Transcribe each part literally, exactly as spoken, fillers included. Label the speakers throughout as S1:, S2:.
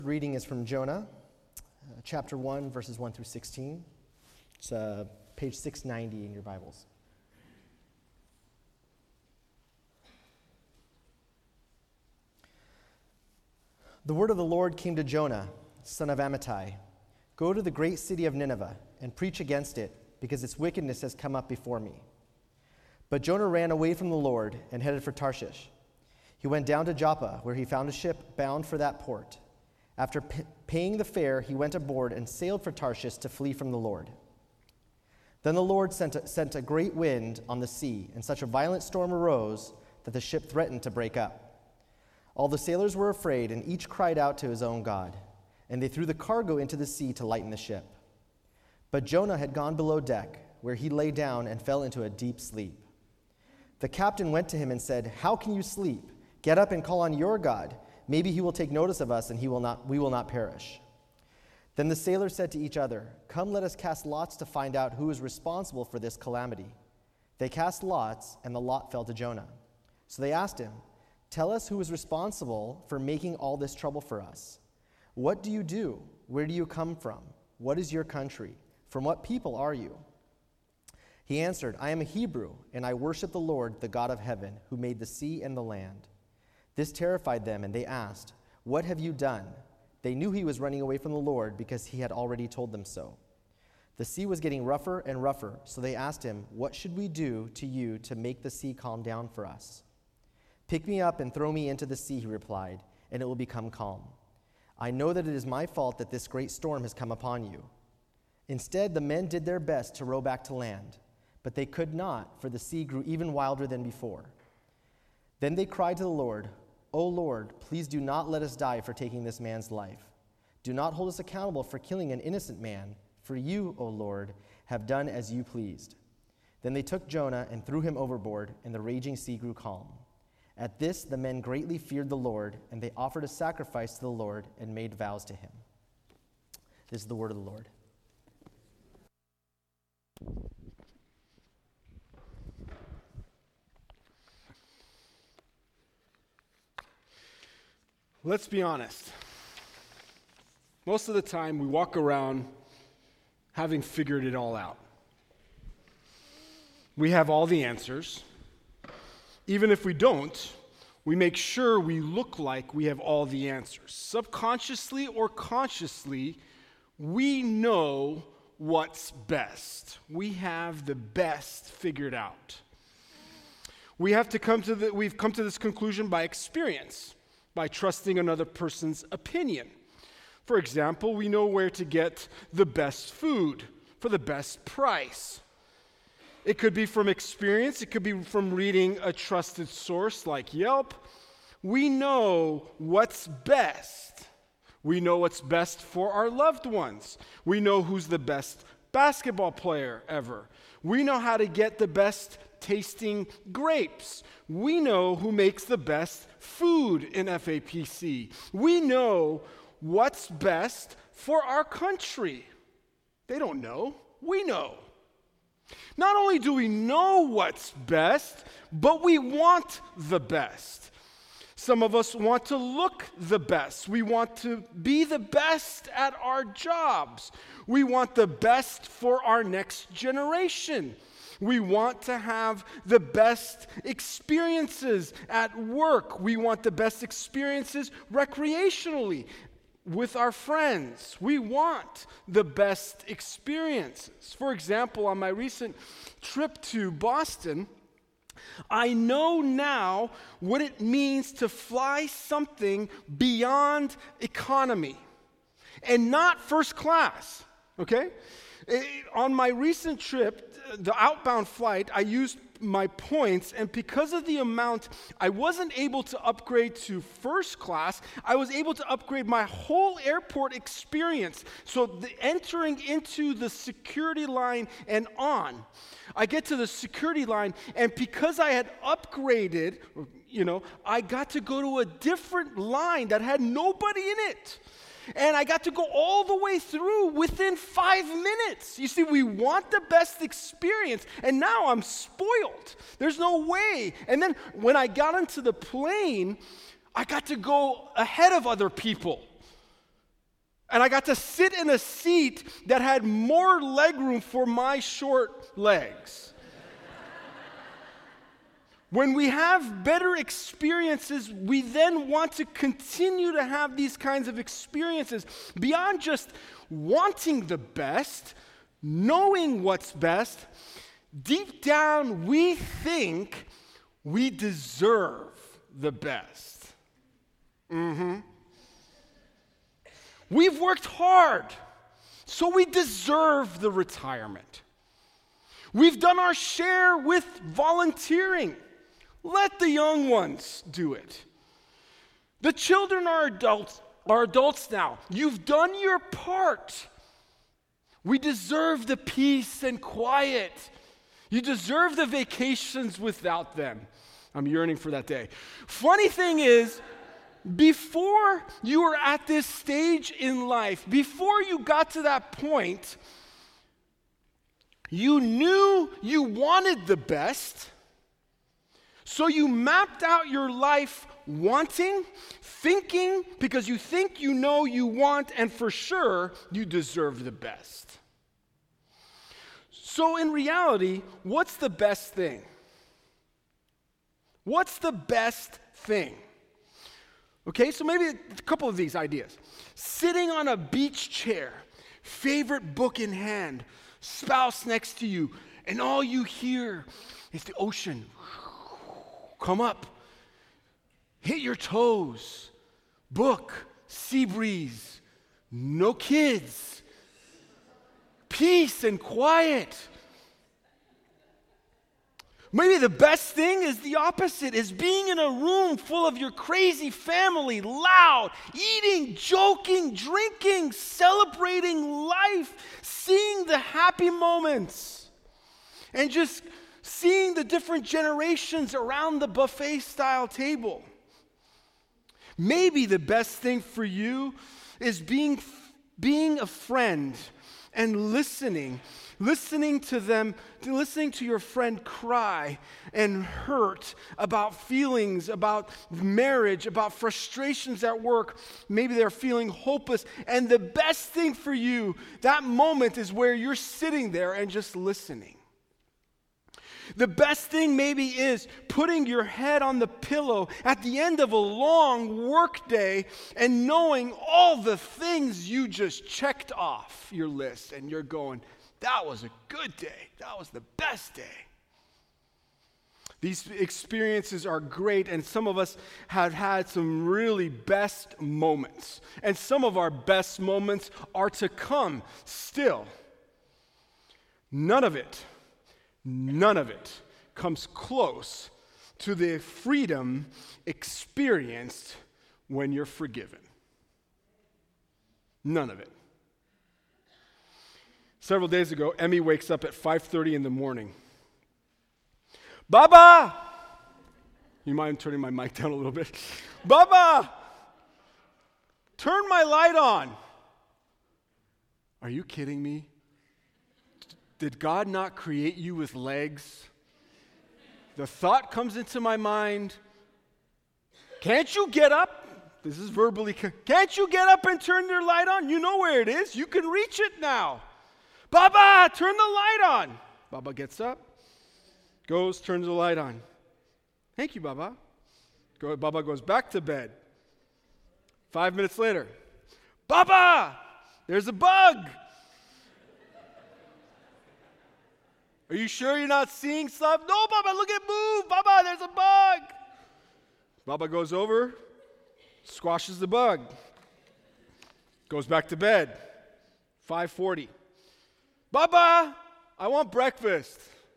S1: Reading is from Jonah, uh, chapter one, verses one through sixteen. It's uh, page six ninety in your Bibles. The word of the Lord came to Jonah, son of Amittai. Go to the great city of Nineveh and preach against it, because its wickedness has come up before me. But Jonah ran away from the Lord and headed for Tarshish. He went down to Joppa, where he found a ship bound for that port. After p- paying the fare, he went aboard and sailed for Tarshish to flee from the Lord. Then the Lord sent a, sent a great wind on the sea, and such a violent storm arose that the ship threatened to break up. All the sailors were afraid, and each cried out to his own God, and they threw the cargo into the sea to lighten the ship. But Jonah had gone below deck, where he lay down and fell into a deep sleep. The captain went to him and said, "How can you sleep? Get up and call on your God. Maybe he will take notice of us, and he will not, we will not perish." Then the sailors said to each other, "Come, let us cast lots to find out who is responsible for this calamity." They cast lots, and the lot fell to Jonah. So they asked him, "Tell us who is responsible for making all this trouble for us. What do you do? Where do you come from? What is your country? From what people are you?" He answered, "I am a Hebrew, and I worship the Lord, the God of heaven, who made the sea and the land." This terrified them, and they asked, "What have you done?" They knew he was running away from the Lord because he had already told them so. The sea was getting rougher and rougher, so they asked him, "What should we do to you to make the sea calm down for us?" "Pick me up and throw me into the sea," he replied, "and it will become calm. I know that it is my fault that this great storm has come upon you." Instead, the men did their best to row back to land, but they could not, for the sea grew even wilder than before. Then they cried to the Lord, "O Lord, please do not let us die for taking this man's life. Do not hold us accountable for killing an innocent man, for you, O Lord, have done as you pleased." Then they took Jonah and threw him overboard, and the raging sea grew calm. At this, the men greatly feared the Lord, and they offered a sacrifice to the Lord and made vows to him. This is the word of the Lord.
S2: Let's be honest. Most of the time, we walk around having figured it all out. We have all the answers. Even if we don't, we make sure we look like we have all the answers. Subconsciously or consciously, we know what's best. We have the best figured out. We have to come to the, we've come to this conclusion by experience, by trusting another person's opinion. For example, we know where to get the best food for the best price. It could be from experience. It could be from reading a trusted source like Yelp. We know what's best. We know what's best for our loved ones. We know who's the best basketball player ever. We know how to get the best tasting grapes. We know who makes the best food in F A P C. We know what's best for our country. They don't know. We know. Not only do we know what's best, but we want the best. Some of us want to look the best. We want to be the best at our jobs. We want the best for our next generation. We want to have the best experiences at work. We want the best experiences recreationally with our friends. We want the best experiences. For example, on my recent trip to Boston, I know now what it means to fly something beyond economy and not first class, okay? On my recent trip, the outbound flight, I used my points, and because of the amount, I wasn't able to upgrade to first class. I was able to upgrade my whole airport experience. So the entering into the security line and on, I get to the security line, and because I had upgraded, you know, I got to go to a different line that had nobody in it. And I got to go all the way through within five minutes. You see, we want the best experience, and now I'm spoiled. There's no way. And then when I got into the plane, I got to go ahead of other people. And I got to sit in a seat that had more legroom for my short legs. When we have better experiences, we then want to continue to have these kinds of experiences. Beyond just wanting the best, knowing what's best, deep down we think we deserve the best. Mm-hmm. We've worked hard, so we deserve the retirement. We've done our share with volunteering. Let the young ones do it. The children are adults, are adults now. You've done your part. We deserve the peace and quiet. You deserve the vacations without them. I'm yearning for that day. Funny thing is, before you were at this stage in life, before you got to that point, you knew you wanted the best. So you mapped out your life wanting, thinking, because you think you know you want, and for sure, you deserve the best. So in reality, what's the best thing? What's the best thing? Okay, so maybe a couple of these ideas. Sitting on a beach chair, favorite book in hand, spouse next to you, and all you hear is the ocean. Come up, hit your toes, book, sea breeze, no kids, peace and quiet. Maybe the best thing is the opposite, is being in a room full of your crazy family, loud, eating, joking, drinking, celebrating life, seeing the happy moments, and just seeing the different generations around the buffet-style table. Maybe the best thing for you is being, being a friend and listening, listening to them, listening to your friend cry and hurt about feelings, about marriage, about frustrations at work. Maybe they're feeling hopeless. And the best thing for you, that moment is where you're sitting there and just listening. The best thing maybe is putting your head on the pillow at the end of a long work day and knowing all the things you just checked off your list, and you're going, that was a good day. That was the best day. These experiences are great, and some of us have had some really best moments. And some of our best moments are to come still. None of it None of it comes close to the freedom experienced when you're forgiven. None of it. Several days ago, Emmy wakes up at five thirty in the morning. Baba! You mind turning my mic down a little bit? Baba! Turn my light on. Are you kidding me? Did God not create you with legs? The thought comes into my mind, can't you get up? This is verbally, can't you get up and turn your light on? You know where it is. You can reach it now. Baba, turn the light on. Baba gets up, goes, turns the light on. Thank you, Baba. Go, Baba goes back to bed. Five minutes later, Baba, there's a bug. Are you sure you're not seeing stuff? No, Baba, look at move. Baba, there's a bug. Baba goes over, squashes the bug, goes back to bed. five forty. Baba, I want breakfast.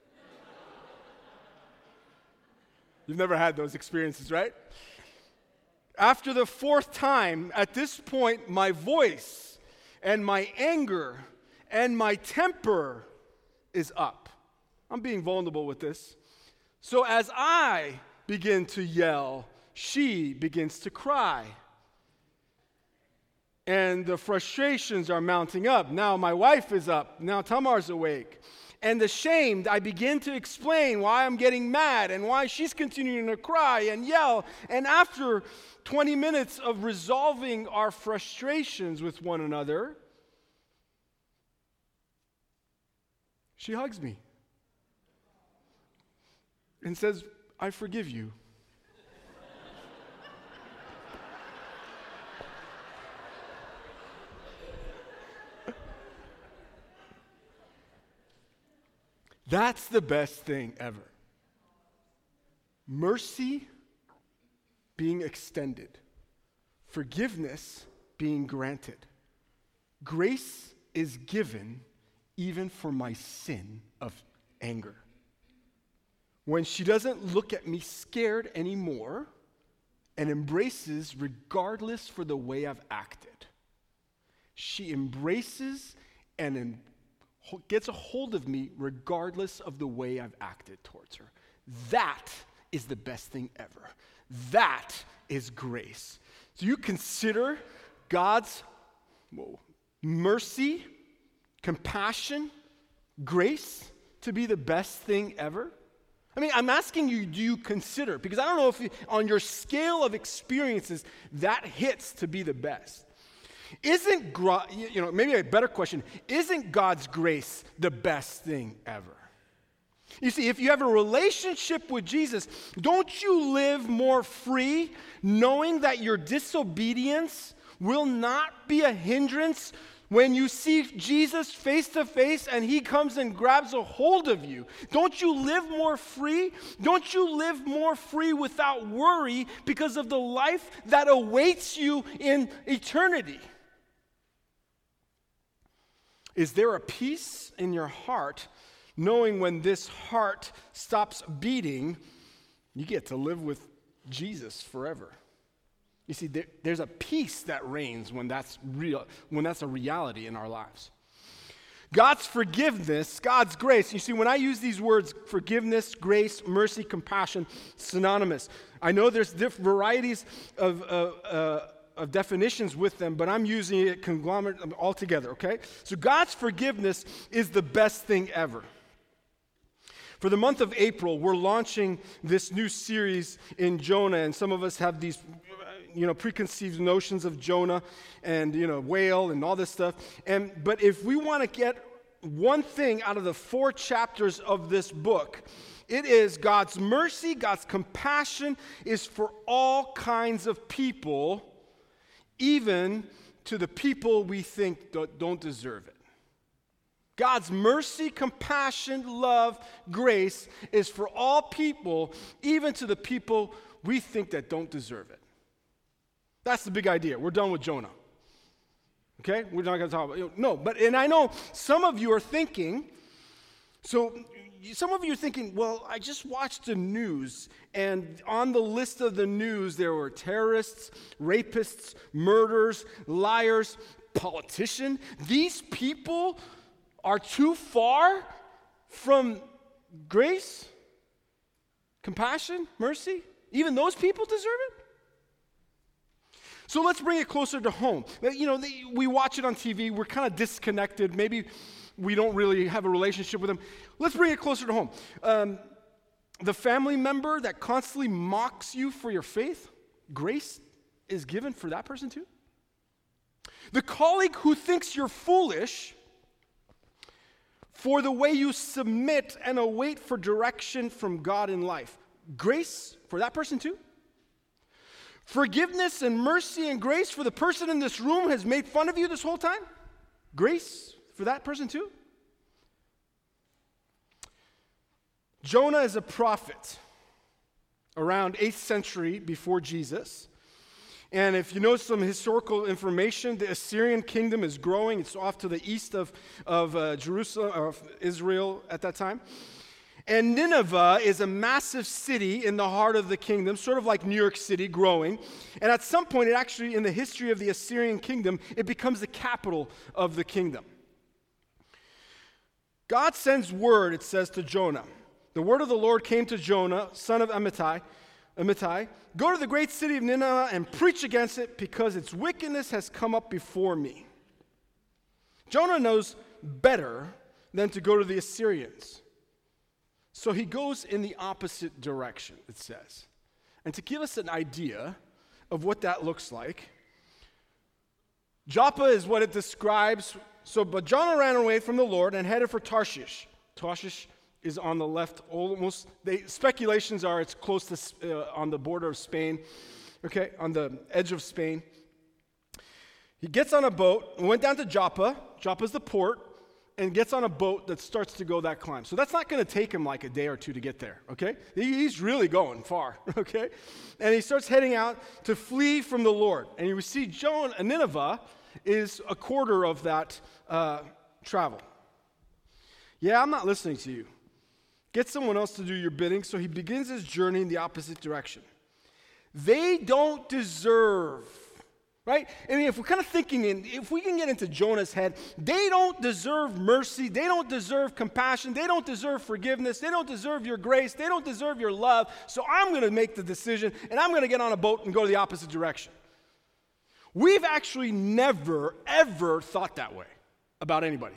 S2: You've never had those experiences, right? After the fourth time, at this point, my voice and my anger and my temper is up. I'm being vulnerable with this. So as I begin to yell, she begins to cry. And the frustrations are mounting up. Now my wife is up. Now Tamar's awake. And ashamed, I begin to explain why I'm getting mad and why she's continuing to cry and yell. And after twenty minutes of resolving our frustrations with one another, she hugs me and says, I forgive you. That's the best thing ever. Mercy being extended. Forgiveness being granted. Grace is given even for my sin of anger. When she doesn't look at me scared anymore and embraces regardless for the way I've acted. She embraces and em- gets a hold of me regardless of the way I've acted towards her. That is the best thing ever. That is grace. So you consider God's whoa, mercy, compassion, grace to be the best thing ever? I mean, I'm asking you, do you consider? Because I don't know if you, on your scale of experiences, that hits to be the best. Isn't, you know, maybe a better question, isn't God's grace the best thing ever? You see, if you have a relationship with Jesus, don't you live more free knowing that your disobedience will not be a hindrance when you see Jesus face to face and he comes and grabs a hold of you? Don't you live more free? Don't you live more free without worry because of the life that awaits you in eternity? Is there a peace in your heart knowing when this heart stops beating, you get to live with Jesus forever? You see, there, there's a peace that reigns when that's real, when that's a reality in our lives. God's forgiveness, God's grace. You see, when I use these words, forgiveness, grace, mercy, compassion, synonymous. I know there's diff- varieties of uh, uh, of definitions with them, but I'm using it conglomerate all together, okay? So God's forgiveness is the best thing ever. For the month of April, we're launching this new series in Jonah, and some of us have these, you know, preconceived notions of Jonah and, you know, whale and all this stuff. And but if we want to get one thing out of the four chapters of this book, it is God's mercy, God's compassion is for all kinds of people, even to the people we think don't deserve it. God's mercy, compassion, love, grace is for all people, even to the people we think that don't deserve it. That's the big idea. We're done with Jonah. Okay? We're not going to talk about it. No, but, and I know some of you are thinking, so some of you are thinking, well, I just watched the news, and on the list of the news, there were terrorists, rapists, murderers, liars, politicians. These people are too far from grace, compassion, mercy. Even those people deserve it? So let's bring it closer to home. You know, we watch it on T V. We're kind of disconnected. Maybe we don't really have a relationship with them. Let's bring it closer to home. Um, the family member that constantly mocks you for your faith, grace is given for that person too. The colleague who thinks you're foolish for the way you submit and await for direction from God in life, grace for that person too. Forgiveness and mercy and grace for the person in this room has made fun of you this whole time, grace for that person too. Jonah is a prophet around eighth century before Jesus. And if you know some historical information, the Assyrian kingdom is growing. It's off to the east of, of uh, Jerusalem, of Israel at that time. And Nineveh is a massive city in the heart of the kingdom, sort of like New York City, growing. And at some point, it actually, in the history of the Assyrian kingdom, it becomes the capital of the kingdom. God sends word, it says, to Jonah. The word of the Lord came to Jonah, son of Amittai, Amittai, go to the great city of Nineveh and preach against it because its wickedness has come up before me. Jonah knows better than to go to the Assyrians. So he goes in the opposite direction, it says. And to give us an idea of what that looks like, Joppa is what it describes. So, but Jonah ran away from the Lord and headed for Tarshish. Tarshish is on the left, almost, they, speculations are it's close to, uh, on the border of Spain, okay, on the edge of Spain. He gets on a boat, went down to Joppa, Joppa's the port, and gets on a boat that starts to go that climb. So that's not going to take him like a day or two to get there, okay? He's really going far, okay? And he starts heading out to flee from the Lord. And you see Jonah, Nineveh is a quarter of that uh, travel. Yeah, I'm not listening to you. Get someone else to do your bidding. So he begins his journey in the opposite direction. They don't deserve, right? I mean, if we're kind of thinking, in, if we can get into Jonah's head, they don't deserve mercy. They don't deserve compassion. They don't deserve forgiveness. They don't deserve your grace. They don't deserve your love. So I'm going to make the decision, and I'm going to get on a boat and go the opposite direction. We've actually never, ever thought that way about anybody.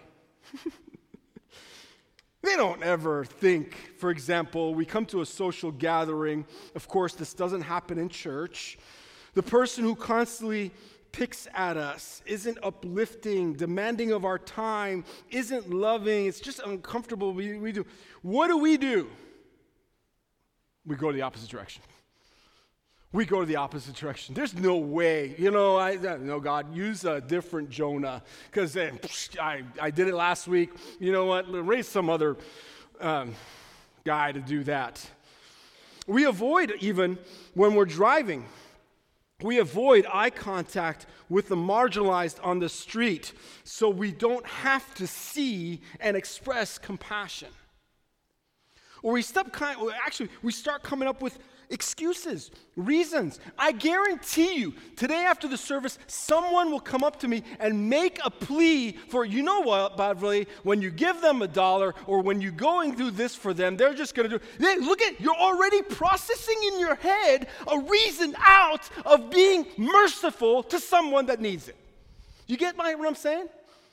S2: They don't ever think, for example, we come to a social gathering. Of course, this doesn't happen in church. The person who constantly picks at us, isn't uplifting, demanding of our time, isn't loving, it's just uncomfortable. We, we do. What do we do? We go to the opposite direction. We go to the opposite direction. There's no way. You know, I no God, use a different Jonah, because I, I did it last week. You know what? Raise some other um, guy to do that. We avoid, even when we're driving, we avoid eye contact with the marginalized on the street so we don't have to see and express compassion. Or we stop kind, actually, we start coming up with excuses, reasons. I guarantee you, today after the service, someone will come up to me and make a plea for, you know what, Beverly, when you give them a dollar or when you're going through this for them, they're just going to do, hey, look at, you're already processing in your head a reason out of being merciful to someone that needs it. You get my, what I'm saying?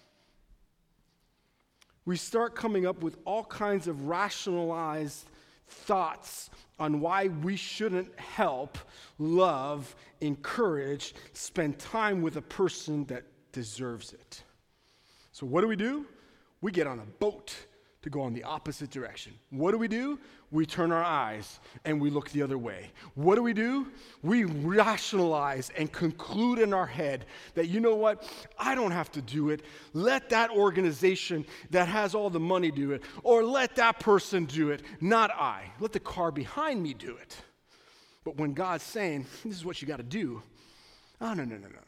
S2: We start coming up with all kinds of rationalized thoughts on why we shouldn't help, love, encourage, spend time with a person that deserves it. So what do we do? We get on a boat to go in the opposite direction. What do we do? We turn our eyes and we look the other way. What do we do? We rationalize and conclude in our head that, you know what? I don't have to do it. Let that organization that has all the money do it, or let that person do it, not I. Let the car behind me do it. But when God's saying, this is what you got to do, oh, no, no, no, no, no.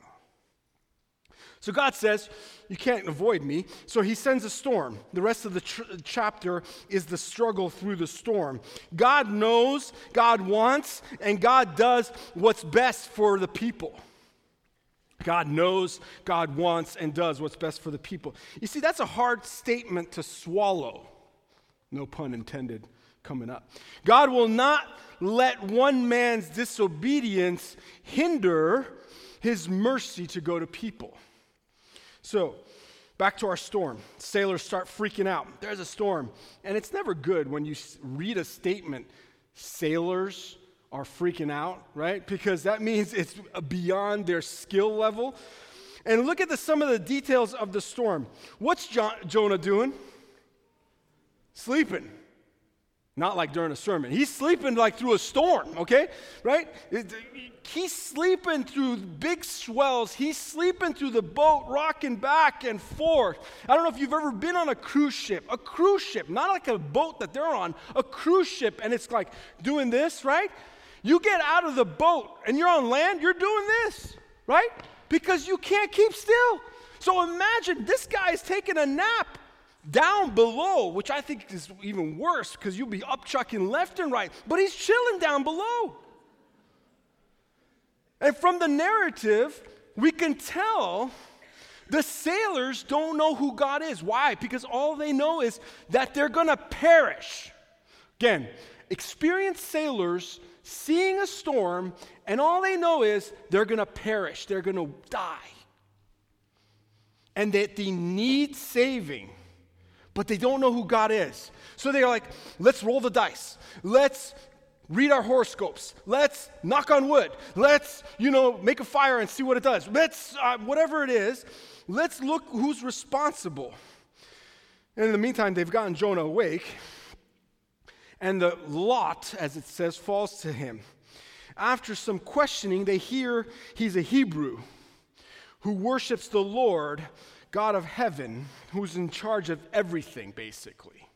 S2: So God says, you can't avoid me. So he sends a storm. The rest of the tr- chapter is the struggle through the storm. God knows, God wants, and God does what's best for the people. God knows, God wants, and does what's best for the people. You see, that's a hard statement to swallow. No pun intended coming up. God will not let one man's disobedience hinder his mercy to go to people. So, back to our storm. Sailors start freaking out. There's a storm. And it's never good when you read a statement, sailors are freaking out, right? Because that means it's beyond their skill level. And look at the, some of the details of the storm. What's jo- Jonah doing? Sleeping. Not like during a sermon. He's sleeping like through a storm, okay? Right? He's sleeping through big swells. He's sleeping through the boat, rocking back and forth. I don't know if you've ever been on a cruise ship. A cruise ship, not like a boat that they're on, a cruise ship, and it's like doing this, right? You get out of the boat and you're on land, you're doing this, right? Because you can't keep still. So imagine this guy is taking a nap down below, which I think is even worse because you'll be up chucking left and right, but he's chilling down below. And from the narrative, we can tell the sailors don't know who God is. Why? Because all they know is that they're going to perish. Again, experienced sailors seeing a storm, and all they know is they're going to perish. They're going to die. And that they need saving. but they don't know who God is. So they're like, let's roll the dice. Let's read our horoscopes. Let's knock on wood. Let's, you know, make a fire and see what it does. Let's, uh, whatever it is, let's look who's responsible. And in the meantime, they've gotten Jonah awake, and the lot, as it says, falls to him. After some questioning, they hear he's a Hebrew who worships the Lord, God of heaven, who's in charge of everything, basically.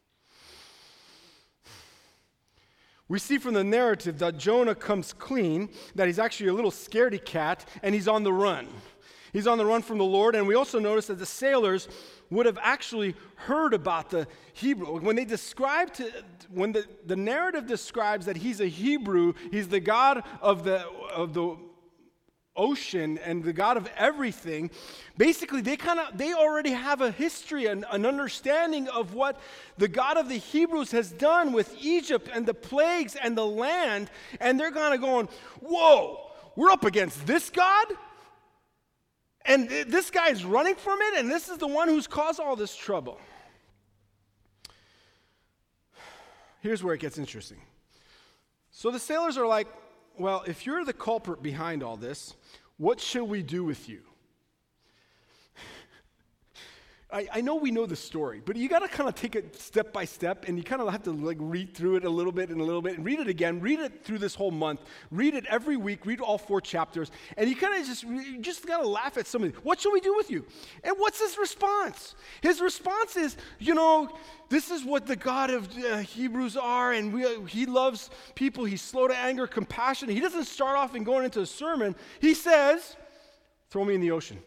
S2: We see from the narrative that Jonah comes clean, that he's actually a little scaredy cat, and he's on the run. He's on the run from the Lord, and we also notice that the sailors would have actually heard about the Hebrew. When they describe, to, when the, the narrative describes that he's a Hebrew, he's the God of the, of the ocean and the God of everything, basically they kind of, they already have a history and an understanding of what the God of the Hebrews has done with Egypt and the plagues and the land, and they're kind of going, whoa, we're up against this God? And this guy is running from it, and this is the one who's caused all this trouble. Here's where it gets interesting. So the sailors are like, well, if you're the culprit behind all this, what shall we do with you? I, I know we know the story, but you got to kind of take it step by step, and you kind of have to like read through it a little bit and a little bit, and read it again, read it through this whole month, read it every week, read all four chapters, and you kind of just you just got to laugh at somebody. What shall we do with you? And what's his response? His response is, you know, this is what the God of uh, Hebrews are, and we, uh, he loves people. He's slow to anger, compassionate. He doesn't start off and going into a sermon. He says, throw me in the ocean.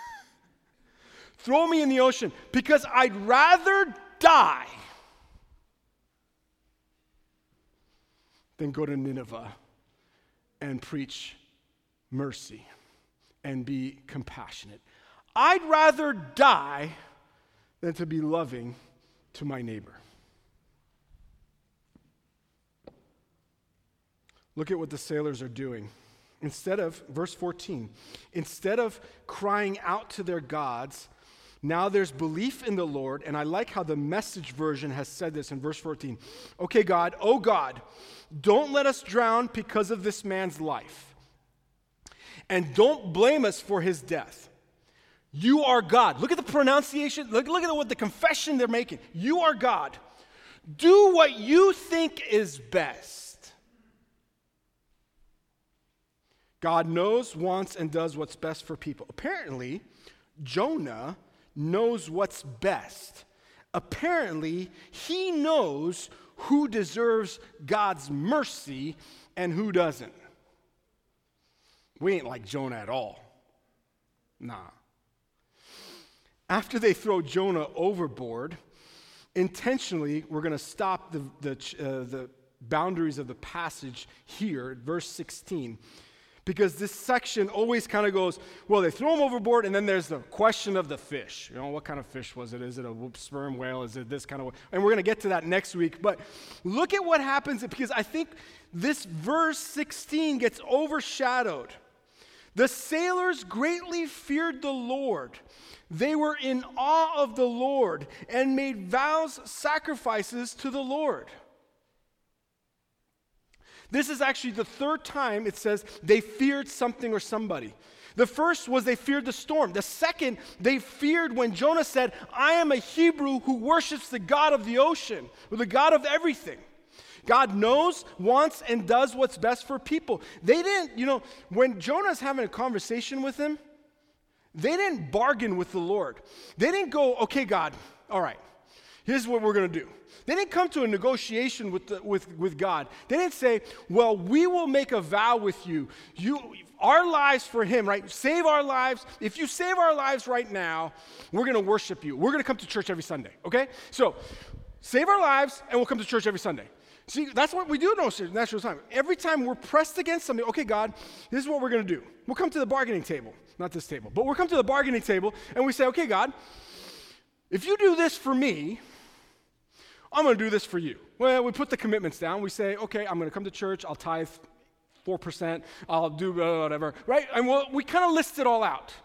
S2: Throw me in the ocean, because I'd rather die than go to Nineveh and preach mercy and be compassionate. I'd rather die than to be loving to my neighbor. Look at what the sailors are doing. Instead of, verse fourteen, instead of crying out to their gods, now there's belief in the Lord, and I like how the Message version has said this in verse fourteen. Okay, God, oh God, don't let us drown because of this man's life, and don't blame us for his death. You are God. Look at the pronunciation. Look, look at what the confession they're making. You are God. Do what you think is best. God knows, wants, and does what's best for people. Apparently, Jonah knows what's best. Apparently, he knows who deserves God's mercy and who doesn't. We ain't like Jonah at all. Nah. After they throw Jonah overboard, intentionally, we're going to stop the, the, uh, the boundaries of the passage here, verse sixteen. Because this section always kind of goes, well, they throw him overboard, and then there's the question of the fish. You know, what kind of fish was it? Is it a sperm whale? Is it this kind of? And we're going to get to that next week. But look at what happens, because I think this verse sixteen gets overshadowed. The sailors greatly feared the Lord. They were in awe of the Lord and made vows, sacrifices to the Lord. This is actually the third time it says they feared something or somebody. The first was they feared the storm. The second, they feared when Jonah said, I am a Hebrew who worships the God of the ocean, or the God of everything. God knows, wants, and does what's best for people. They didn't, you know, when Jonah's having a conversation with him, they didn't bargain with the Lord. They didn't go, okay, God, all right, here's what we're going to do. They didn't come to a negotiation with, the, with, with God. They didn't say, well, we will make a vow with you. You, our lives for him, right? Save our lives. If you save our lives right now, we're going to worship you. We're going to come to church every Sunday, okay? So save our lives, and we'll come to church every Sunday. See, that's what we do in National Time. Every time we're pressed against something, okay, God, this is what we're going to do. We'll come to the bargaining table. Not this table, but we'll come to the bargaining table, and we say, okay, God, if you do this for me, I'm going to do this for you. Well, we put the commitments down. We say, okay, I'm going to come to church. I'll tithe four percent. I'll do whatever, right? And we'll, we kind of list it all out.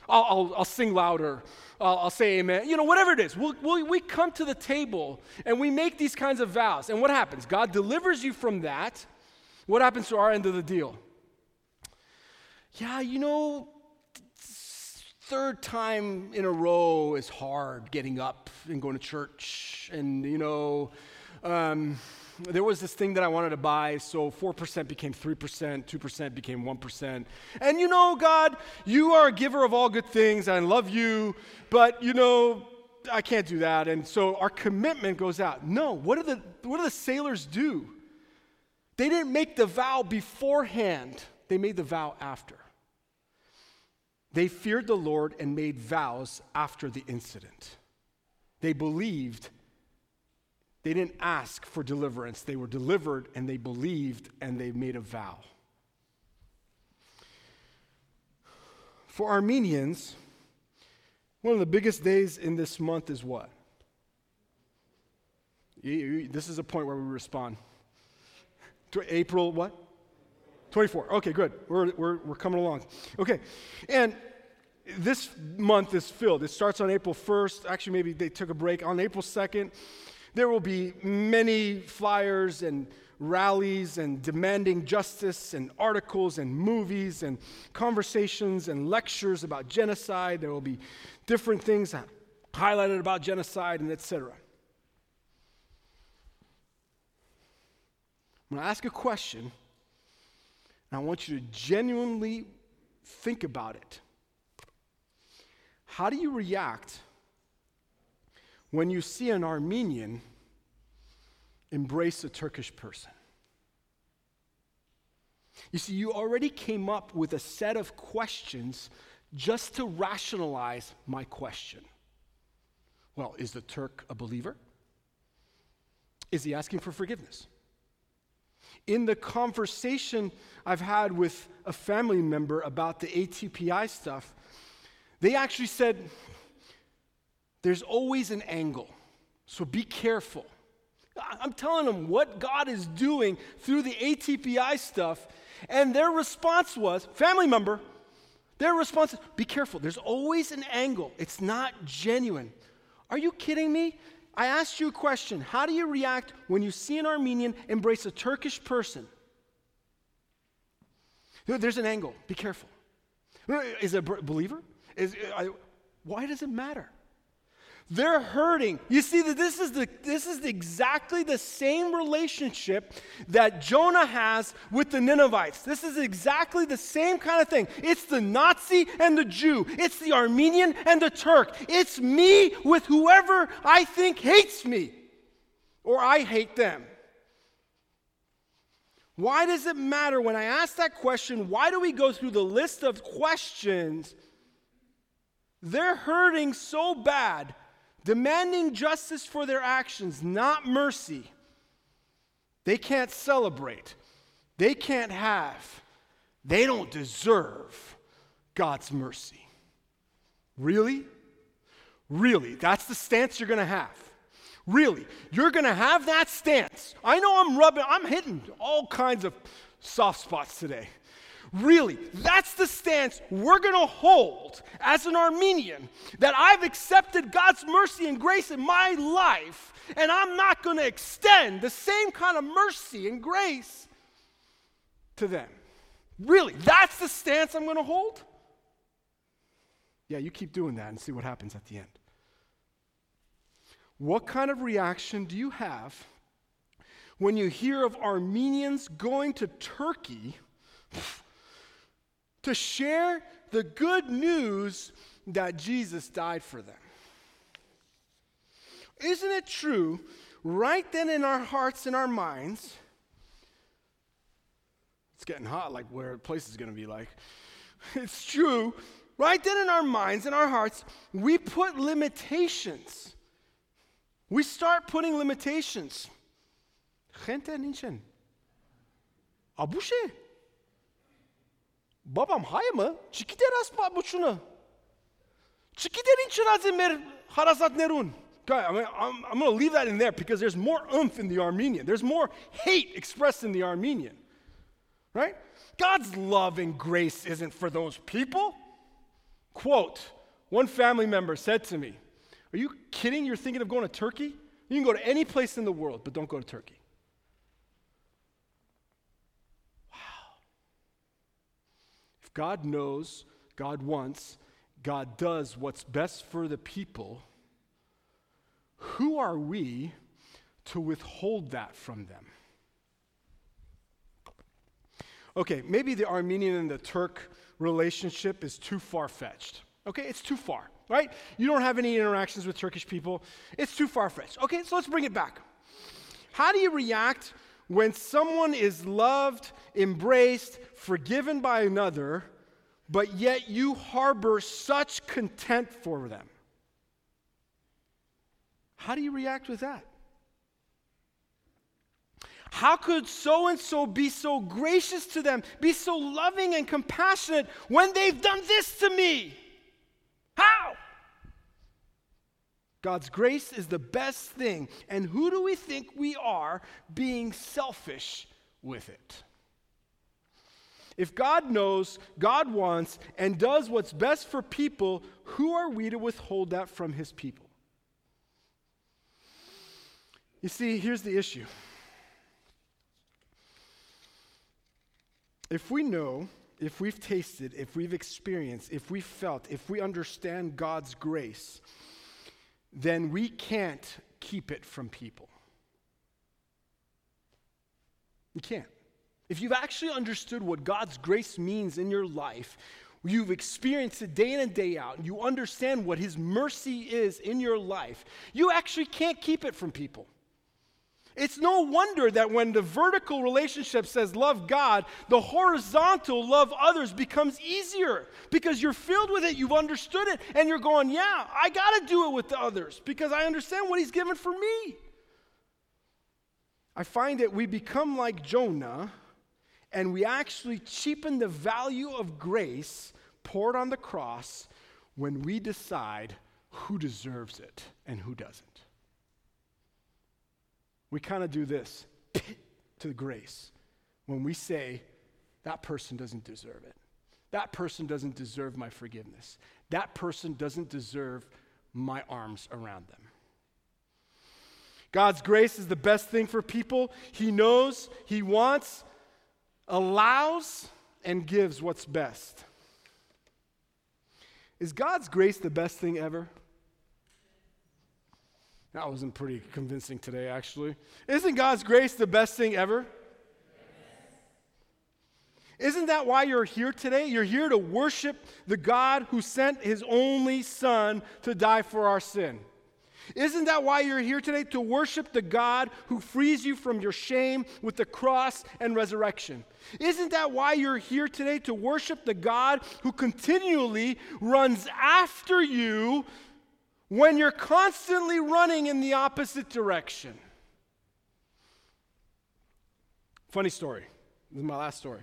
S2: I'll, I'll, I'll sing louder. I'll, I'll say amen. You know, whatever it is. We'll, we'll, we come to the table and we make these kinds of vows. And what happens? God delivers you from that. What happens to our end of the deal? Yeah, you know, third time in a row is hard getting up and going to church. And, you know, um, there was this thing that I wanted to buy, so four percent became three percent, two percent became one percent. And you know, God, you are a giver of all good things, and I love you, but, you know, I can't do that. And so our commitment goes out. No, what do the, what do the sailors do? They didn't make the vow beforehand. They made the vow after. They feared the Lord and made vows after the incident. They believed. They didn't ask for deliverance. They were delivered and they believed and they made a vow. For Armenians, one of the biggest days in this month is what? This is a point where we respond. April what? twenty-four. Okay, good. We're, we're, we're coming along. Okay, and this month is filled. It starts on April first. Actually, maybe they took a break. On April second, there will be many flyers and rallies and demanding justice and articles and movies and conversations and lectures about genocide. There will be different things highlighted about genocide and et cetera. I'm going to ask a question, and I want you to genuinely think about it. How do you react when you see an Armenian embrace a Turkish person? You see, you already came up with a set of questions just to rationalize my question. Well, is the Turk a believer? Is he asking for forgiveness? In the conversation I've had with a family member about the A T P I stuff, they actually said, there's always an angle, so be careful. I'm telling them what God is doing through the A T P I stuff, and their response was, family member, their response is, be careful, there's always an angle. It's not genuine. Are you kidding me? I asked you a question. How do you react when you see an Armenian embrace a Turkish person? There's an angle. Be careful. Is it a believer? Is, I, why does it matter? They're hurting. You see that this is the this is exactly the same relationship that Jonah has with the Ninevites. This is exactly the same kind of thing. It's the Nazi and the Jew. It's the Armenian and the Turk. It's me with whoever I think hates me, or I hate them. Why does it matter when I ask that question? Why do we go through the list of questions? They're hurting so bad, demanding justice for their actions, not mercy. They can't celebrate. They can't have. They don't deserve God's mercy. Really? Really? That's the stance you're going to have. Really? You're going to have that stance. I know I'm rubbing, I'm hitting all kinds of soft spots today. Really, that's the stance we're going to hold as an Armenian, that I've accepted God's mercy and grace in my life, and I'm not going to extend the same kind of mercy and grace to them. Really, that's the stance I'm going to hold? Yeah, you keep doing that and see what happens at the end. What kind of reaction do you have when you hear of Armenians going to Turkey to share the good news that Jesus died for them? Isn't it true, right then in our hearts and our minds, it's getting hot, like where the place is going to be like. It's true, right then in our minds and our hearts, we put limitations. We start putting limitations. Gente niçin? Abuşe. Babam hayımı, çikider aspa buçunu. Çikiderin çırazı mer harazat nerun. I'm, I'm, I'm going to leave that in there because there's more oomph in the Armenian. There's more hate expressed in the Armenian. Right? God's love and grace isn't for those people. Quote, one family member said to me, "Are you kidding? You're thinking of going to Turkey? You can go to any place in the world, but don't go to Turkey." Wow. If God knows, God wants, God does what's best for the people, who are we to withhold that from them? Okay, maybe the Armenian and the Turk relationship is too far-fetched. Okay, it's too far, right? You don't have any interactions with Turkish people. It's too far-fetched. Okay, so let's bring it back. How do you react when someone is loved, embraced, forgiven by another, but yet you harbor such contempt for them? How do you react with that? How could so-and-so be so gracious to them, be so loving and compassionate when they've done this to me? How? God's grace is the best thing. And who do we think we are being selfish with it? If God knows, God wants, and does what's best for people, who are we to withhold that from his people? You see, here's the issue. If we know, if we've tasted, if we've experienced, if we've felt, if we understand God's grace, then we can't keep it from people. You can't. If you've actually understood what God's grace means in your life, you've experienced it day in and day out, and you understand what his mercy is in your life, you actually can't keep it from people. It's no wonder that when the vertical relationship says love God, the horizontal love others becomes easier because you're filled with it, you've understood it, and you're going, yeah, I got to do it with the others because I understand what he's given for me. I find that we become like Jonah and we actually cheapen the value of grace poured on the cross when we decide who deserves it and who doesn't. We kind of do this to the grace when we say, that person doesn't deserve it. That person doesn't deserve my forgiveness. That person doesn't deserve my arms around them. God's grace is the best thing for people. He knows, he wants, allows, and gives what's best. Is God's grace the best thing ever? That wasn't pretty convincing today, actually. Isn't God's grace the best thing ever? Yes. Isn't that why you're here today? You're here to worship the God who sent his only Son to die for our sin. Isn't that why you're here today? To worship the God who frees you from your shame with the cross and resurrection. Isn't that why you're here today? To worship the God who continually runs after you when you're constantly running in the opposite direction. Funny story. This is my last story.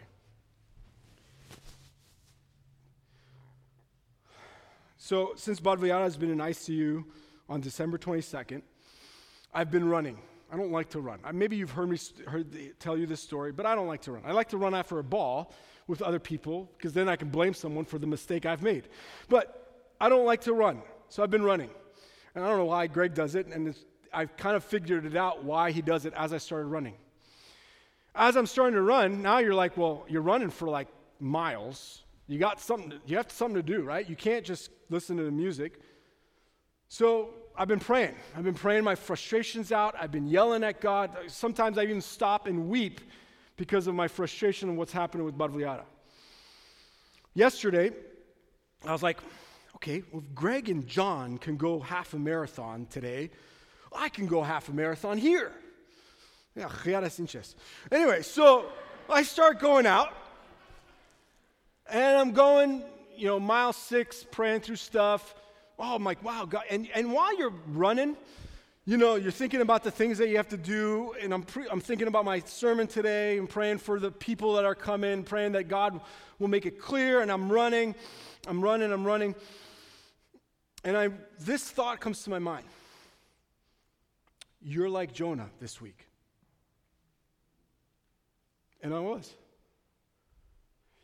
S2: So, since Badviata has been in I C U on December twenty-second, I've been running. I don't like to run. Maybe you've heard me heard the, tell you this story, but I don't like to run. I like to run after a ball with other people because then I can blame someone for the mistake I've made. But I don't like to run, so I've been running. And I don't know why Greg does it, and it's, I've kind of figured it out why he does it as I started running. As I'm starting to run, now you're like, well, you're running for like miles. You got something, to, you have something to do, right? You can't just listen to the music. So I've been praying. I've been praying my frustrations out. I've been yelling at God. Sometimes I even stop and weep because of my frustration and what's happening with Badviata. Yesterday, I was like, okay, well, if Greg and John can go half a marathon today, I can go half a marathon here. Yeah, anyway, so I start going out, and I'm going, you know, mile six, praying through stuff. Oh, I'm like, wow, God. And, and while you're running, you know, you're thinking about the things that you have to do, and I'm pre- I'm thinking about my sermon today, and praying for the people that are coming, praying that God will make it clear, and I'm running, I'm running, I'm running. And I, this thought comes to my mind. You're like Jonah this week. And I was.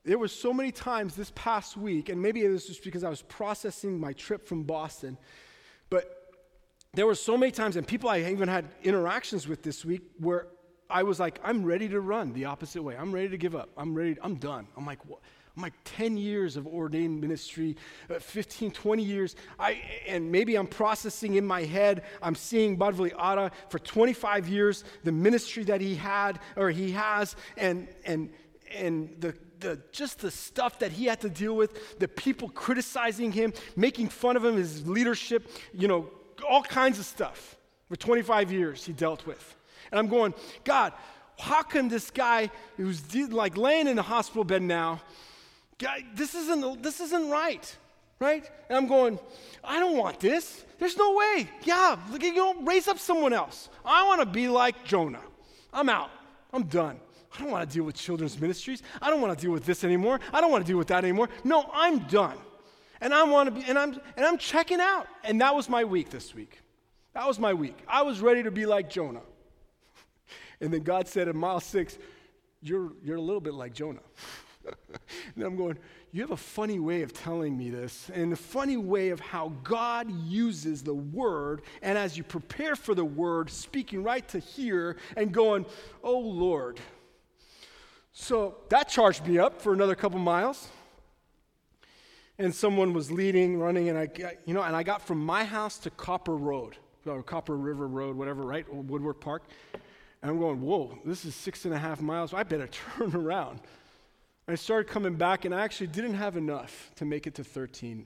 S2: there were so many times this past week, and maybe it was just because I was processing my trip from Boston, but there were so many times, and people I even had interactions with this week, where I was like, I'm ready to run the opposite way. I'm ready to give up. I'm ready. I'm done. I'm like, what? I'm like ten years of ordained ministry, uh, fifteen, twenty years. I, and maybe I'm processing in my head. I'm seeing Badvali Ara for twenty-five years, the ministry that he had or he has, and and and the the just the stuff that he had to deal with, the people criticizing him, making fun of him, his leadership, you know, all kinds of stuff. For twenty-five years he dealt with. And I'm going, God, how can this guy who's de- like laying in the hospital bed now, God, this isn't this isn't right, right? And I'm going, I don't want this. There's no way. Yeah, look, you know, raise up someone else. I want to be like Jonah. I'm out. I'm done. I don't want to deal with children's ministries. I don't want to deal with this anymore. I don't want to deal with that anymore. No, I'm done. And I want to be, and I'm and I'm checking out. And that was my week this week. That was my week. I was ready to be like Jonah. And then God said in mile six, you're you're a little bit like Jonah. And I'm going, you have a funny way of telling me this, and a funny way of how God uses the word, and as you prepare for the word, speaking right to here, and going, oh Lord. So that charged me up for another couple miles. And someone was leading, running, and I, you know, and I got from my house to Copper Road, or Copper River Road, whatever, right, or Woodward Park. And I'm going, whoa, this is six and a half miles. I better turn around. And I started coming back, and I actually didn't have enough to make it to thirteen.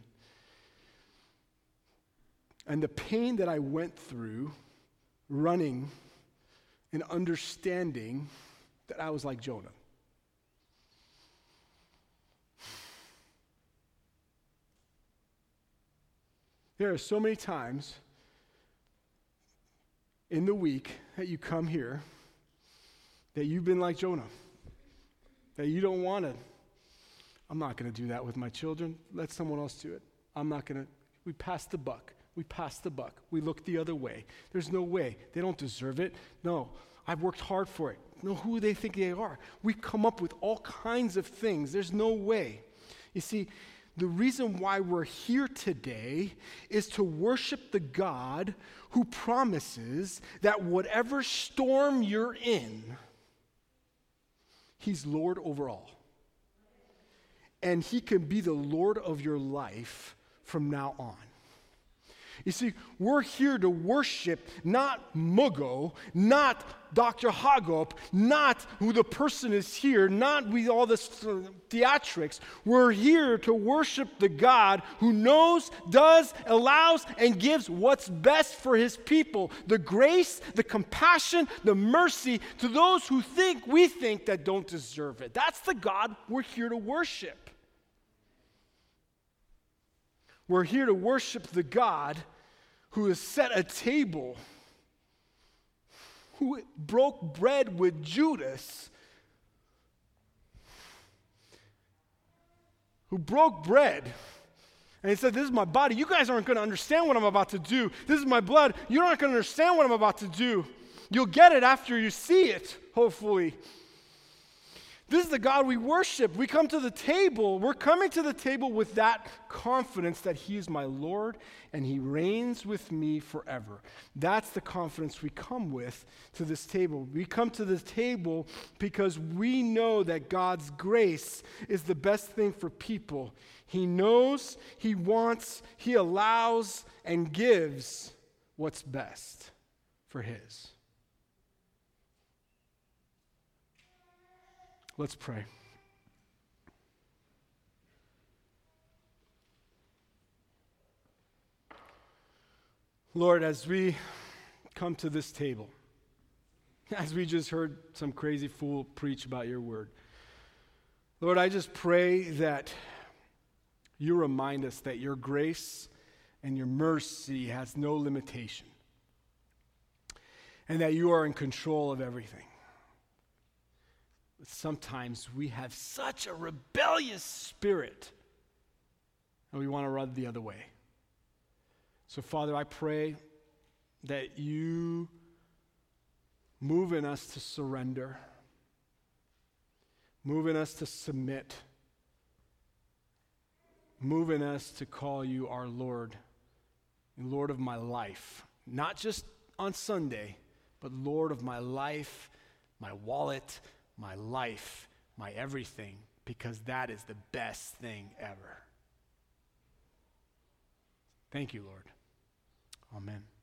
S2: And the pain that I went through running and understanding that I was like Jonah. There are so many times in the week that you come here that you've been like Jonah, that you don't want to. I'm not going to do that with my children. Let someone else do it. I'm not going to. We pass the buck. We pass the buck. We look the other way. There's no way. They don't deserve it. No, I've worked hard for it. No, who do they think they are? We come up with all kinds of things. There's no way. You see, the reason why we're here today is to worship the God who promises that whatever storm you're in, He's Lord over all. And He can be the Lord of your life from now on. You see, we're here to worship not Mugo, not Doctor Hagop, not who the person is here, not with all this theatrics. We're here to worship the God who knows, does, allows, and gives what's best for His people. The grace, the compassion, the mercy to those who think, we think, that don't deserve it. That's the God we're here to worship. We're here to worship the God who has set a table, who broke bread with Judas, who broke bread. And He said, this is my body. You guys aren't going to understand what I'm about to do. This is my blood. You're not going to understand what I'm about to do. You'll get it after you see it, hopefully. This is the God we worship. We come to the table. We're coming to the table with that confidence that He is my Lord and He reigns with me forever. That's the confidence we come with to this table. We come to the table because we know that God's grace is the best thing for people. He knows, He wants, He allows, and gives what's best for His. Let's pray. Lord, as we come to this table, as we just heard some crazy fool preach about your word, Lord, I just pray that you remind us that your grace and your mercy has no limitation, and that you are in control of everything. But sometimes we have such a rebellious spirit and we want to run the other way. So, Father, I pray that you move in us to surrender, move in us to submit, move in us to call you our Lord, Lord of my life. Not just on Sunday, but Lord of my life, my wallet, my life, my everything, because that is the best thing ever. Thank you, Lord. Amen.